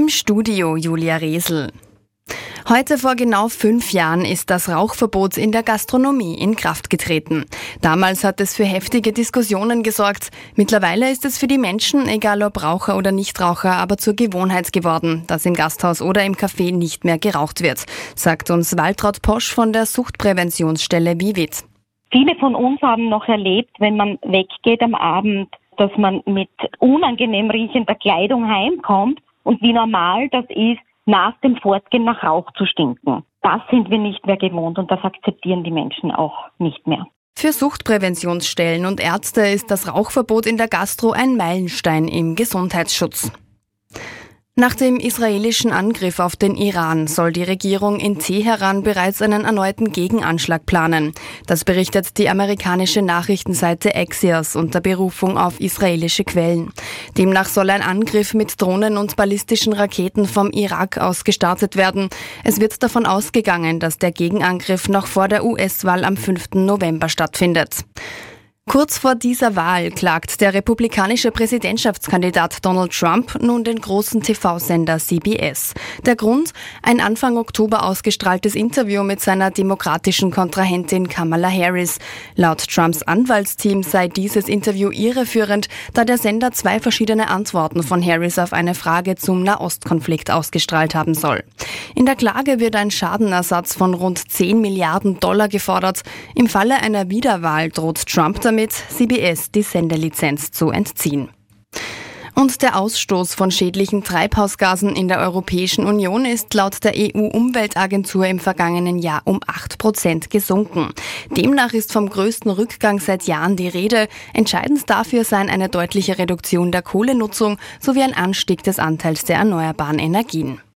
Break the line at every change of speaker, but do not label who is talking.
Im Studio Julia Resl. Heute vor genau 5 Jahren ist das Rauchverbot in der Gastronomie in Kraft getreten. Damals hat es für heftige Diskussionen gesorgt. Mittlerweile ist es für die Menschen, egal ob Raucher oder Nichtraucher, aber zur Gewohnheit geworden, dass im Gasthaus oder im Café nicht mehr geraucht wird, sagt uns Waltraud Posch von der Suchtpräventionsstelle Vivit.
Viele von uns haben noch erlebt, wenn man weggeht am Abend, dass man mit unangenehm riechender Kleidung heimkommt und wie normal das ist, nach dem Fortgehen nach Rauch zu stinken. Das sind wir nicht mehr gewohnt und das akzeptieren die Menschen auch nicht mehr.
Für Suchtpräventionsstellen und Ärzte ist das Rauchverbot in der Gastro ein Meilenstein im Gesundheitsschutz. Nach dem israelischen Angriff auf den Iran soll die Regierung in Teheran bereits einen erneuten Gegenanschlag planen. Das berichtet die amerikanische Nachrichtenseite Axios unter Berufung auf israelische Quellen. Demnach soll ein Angriff mit Drohnen und ballistischen Raketen vom Irak aus gestartet werden. Es wird davon ausgegangen, dass der Gegenangriff noch vor der US-Wahl am 5. November stattfindet. Kurz vor dieser Wahl klagt der republikanische Präsidentschaftskandidat Donald Trump nun den großen TV-Sender CBS. Der Grund? Ein Anfang Oktober ausgestrahltes Interview mit seiner demokratischen Kontrahentin Kamala Harris. Laut Trumps Anwaltsteam sei dieses Interview irreführend, da der Sender 2 verschiedene Antworten von Harris auf eine Frage zum Nahostkonflikt ausgestrahlt haben soll. In der Klage wird ein Schadenersatz von rund 10 Milliarden Dollar gefordert. Im Falle einer Wiederwahl droht Trump damit, CBS die Sendelizenz zu entziehen. Und der Ausstoß von schädlichen Treibhausgasen in der Europäischen Union ist laut der EU-Umweltagentur im vergangenen Jahr um 8% gesunken. Demnach ist vom größten Rückgang seit Jahren die Rede. Entscheidend dafür seien eine deutliche Reduktion der Kohlenutzung sowie ein Anstieg des Anteils der erneuerbaren Energien.